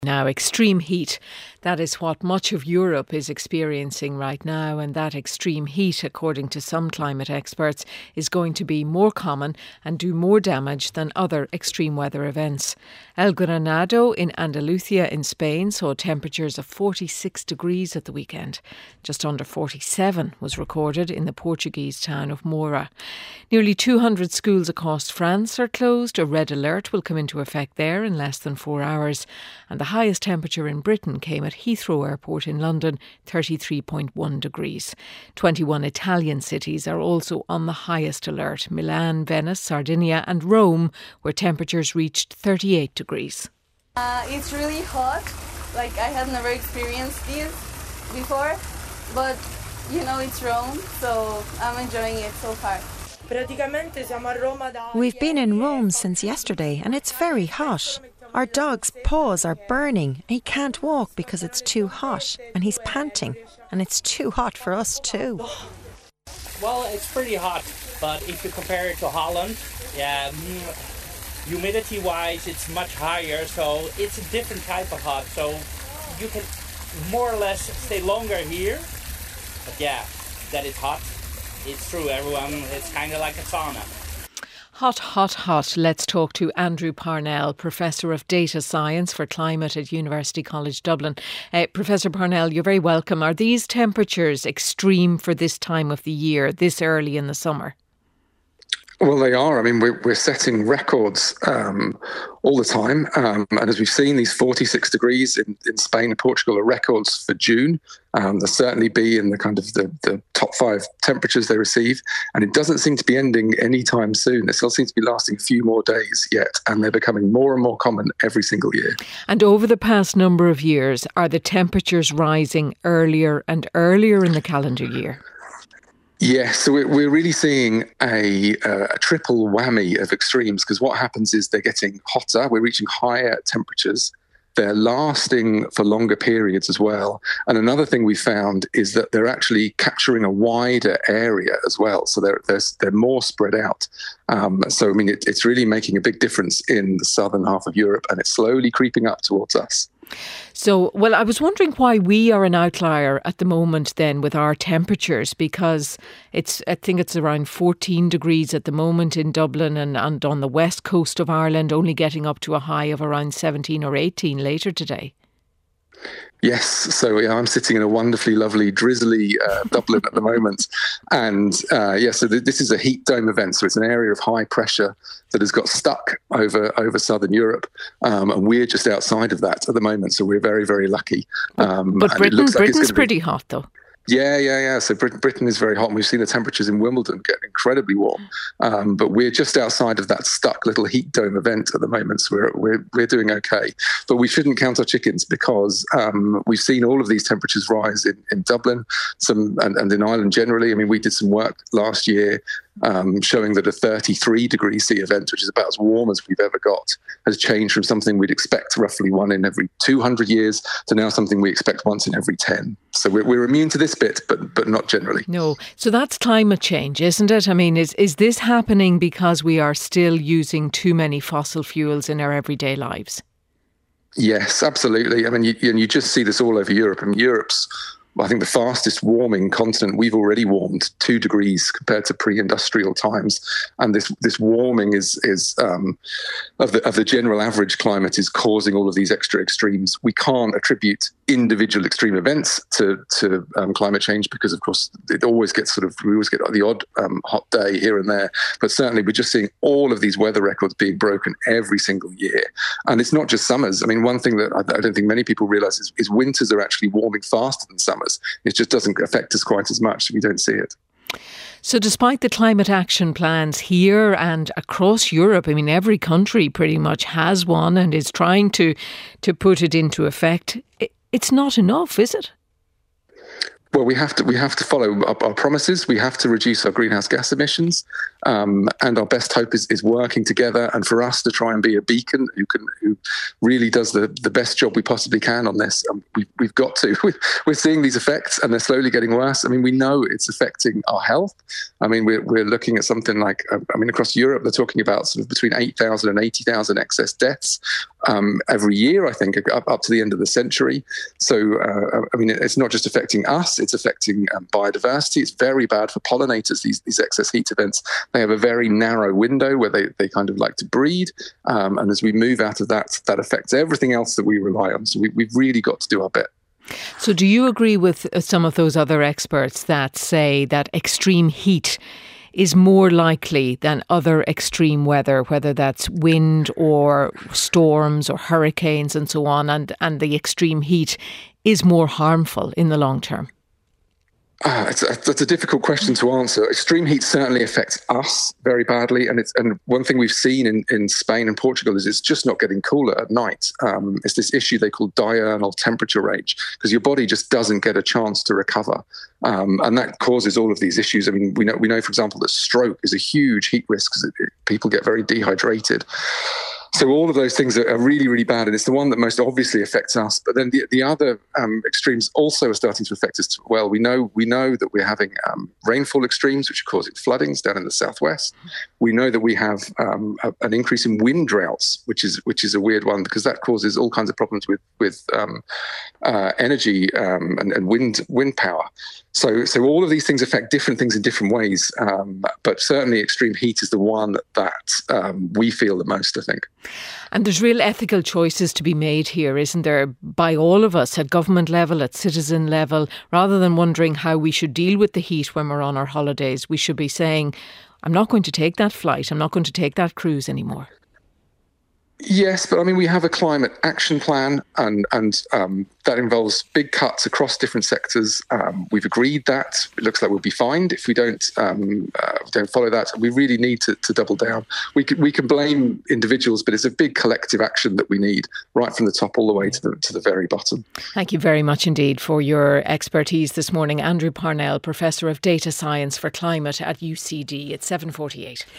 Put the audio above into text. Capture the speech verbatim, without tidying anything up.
Now, extreme heat, that is what much of Europe is experiencing right now, and that extreme heat, according to some climate experts, is going to be more common and do more damage than other extreme weather events. El Granado in Andalusia in Spain saw temperatures of forty-six degrees at the weekend. Just under forty-seven was recorded in the Portuguese town of Moura. Nearly two hundred schools across France are closed. A red alert will come into effect there in less than four hours. And the highest temperature in Britain came at Heathrow Airport in London, thirty-three point one degrees. twenty-one Italian cities are also on the highest alert: Milan, Venice, Sardinia and Rome, where temperatures reached thirty-eight degrees. Uh, it's really hot. Like, I have never experienced this before, but you know, it's Rome, so I'm enjoying it so far. We've been in Rome since yesterday and it's very hot. Our dog's paws are burning. He can't walk because it's too hot and he's panting, and it's too hot for us too. Well, it's pretty hot, but if you compare it to Holland, yeah, humidity-wise it's much higher, so it's a different type of hot. So you can more or less stay longer here, but yeah, that it's hot. It's true, everyone. It's kind of like a sauna. Hot, hot, hot. Let's talk to Andrew Parnell, Professor of Data Science for Climate at University College Dublin. Uh, Professor Parnell, you're very welcome. Are these temperatures extreme for this time of the year, this early in the summer? Well, they are. I mean, we're, we're setting records um, all the time. Um, and as we've seen, these forty-six degrees in, in Spain and Portugal are records for June. Um, they'll certainly be in the kind of the, the top five temperatures they receive. And it doesn't seem to be ending anytime soon. It still seems to be lasting a few more days yet. And they're becoming more and more common every single year. And over the past number of years, are the temperatures rising earlier and earlier in the calendar year? Yes, so we're really seeing a, a triple whammy of extremes, because what happens is they're getting hotter, we're reaching higher temperatures, they're lasting for longer periods as well. And another thing we found is that they're actually capturing a wider area as well, so they're, they're, they're more spread out. Um, so, I mean, it, it's really making a big difference in the southern half of Europe, and it's slowly creeping up towards us. So, well, I was wondering why we are an outlier at the moment then with our temperatures, because it's, I think it's around fourteen degrees at the moment in Dublin, and, and on the west coast of Ireland only getting up to a high of around seventeen or eighteen later today. Yes, so yeah, I'm sitting in a wonderfully lovely, drizzly uh, Dublin at the moment. And uh, yeah, so th- this is a heat dome event. So it's an area of high pressure that has got stuck over, over southern Europe. Um, and we're just outside of that at the moment. So we're very, very lucky. Um, but Britain, like Britain's pretty be- hot, though. Yeah, yeah, yeah. So Britain is very hot, and we've seen the temperatures in Wimbledon get incredibly warm. Um, but we're just outside of that stuck little heat dome event at the moment, so we're we're we're doing okay. But we shouldn't count our chickens, because um, we've seen all of these temperatures rise in, in Dublin, some and, and in Ireland generally. I mean, we did some work last year um, showing that a thirty-three degree C event, which is about as warm as we've ever got, has changed from something we'd expect roughly one in every two hundred years to now something we expect once in every ten. So we're, we're immune to this bit, but but not generally. No. So that's climate change, isn't it? I mean, is is this happening because we are still using too many fossil fuels in our everyday lives? Yes, absolutely. I mean, you, you just see this all over Europe. I mean, Europe's, I think, the fastest warming continent. We've already warmed two degrees compared to pre-industrial times, and this this warming is is um, of the of the general average climate is causing all of these extra extremes. We can't attribute individual extreme events to to um, climate change, because, of course, it always gets sort of we always get the odd um, hot day here and there. But certainly, we're just seeing all of these weather records being broken every single year, and it's not just summers. I mean, one thing that I, I don't think many people realise is, is winters are actually warming faster than summer. It just doesn't affect us quite as much. We don't see it. So despite the climate action plans here and across Europe, I mean, every country pretty much has one and is trying to, to put it into effect, it's not enough, is it? Well, we have to we have to follow up our promises. We have to reduce our greenhouse gas emissions. Um, and our best hope is, is working together, and for us to try and be a beacon who can who really does the, the best job we possibly can on this. Um, we, we've got to. We're seeing these effects, and they're slowly getting worse. I mean, we know it's affecting our health. I mean, we're, we're looking at something like, I mean, across Europe, they're talking about sort of between eight thousand and eighty thousand excess deaths um, every year, I think, up, up to the end of the century. So, uh, I mean, it's not just affecting us, it's affecting um, biodiversity. It's very bad for pollinators, these, these excess heat events. They have a very narrow window where they, they kind of like to breed. Um, and as we move out of that, that affects everything else that we rely on. So we, we've really got to do our bit. So do you agree with some of those other experts that say that extreme heat is more likely than other extreme weather, whether that's wind or storms or hurricanes and so on, and, and the extreme heat is more harmful in the long term? Ah, it's a, that's a difficult question to answer. Extreme heat certainly affects us very badly, and it's and one thing we've seen in, in Spain and Portugal is it's just not getting cooler at night. Um, it's this issue they call diurnal temperature range, because your body just doesn't get a chance to recover, um, and that causes all of these issues. I mean, we know we know, for example, that stroke is a huge heat risk because people get very dehydrated. So all of those things are really, really bad, and it's the one that most obviously affects us. But then the, the other um, extremes also are starting to affect us as well. We know we know that we're having um, rainfall extremes, which are causing floodings down in the southwest. We know that we have um, a, an increase in wind droughts, which is which is a weird one because that causes all kinds of problems with with um, uh, energy um, and, and wind wind power. So so all of these things affect different things in different ways. Um, but certainly extreme heat is the one that um, we feel the most, I think. And there's real ethical choices to be made here, isn't there, by all of us at government level, at citizen level. Rather than wondering how we should deal with the heat when we're on our holidays, we should be saying, I'm not going to take that flight, I'm not going to take that cruise anymore. Yes, but I mean, we have a climate action plan, and and um, that involves big cuts across different sectors. Um, we've agreed that. It looks like we'll be fined if we don't um, uh, don't follow that. We really need to, to double down. We can we can blame individuals, but it's a big collective action that we need, right from the top all the way to the to the very bottom. Thank you very much indeed for your expertise this morning, Andrew Parnell, Professor of Data Science for Climate at U C D. It's seven forty-eight.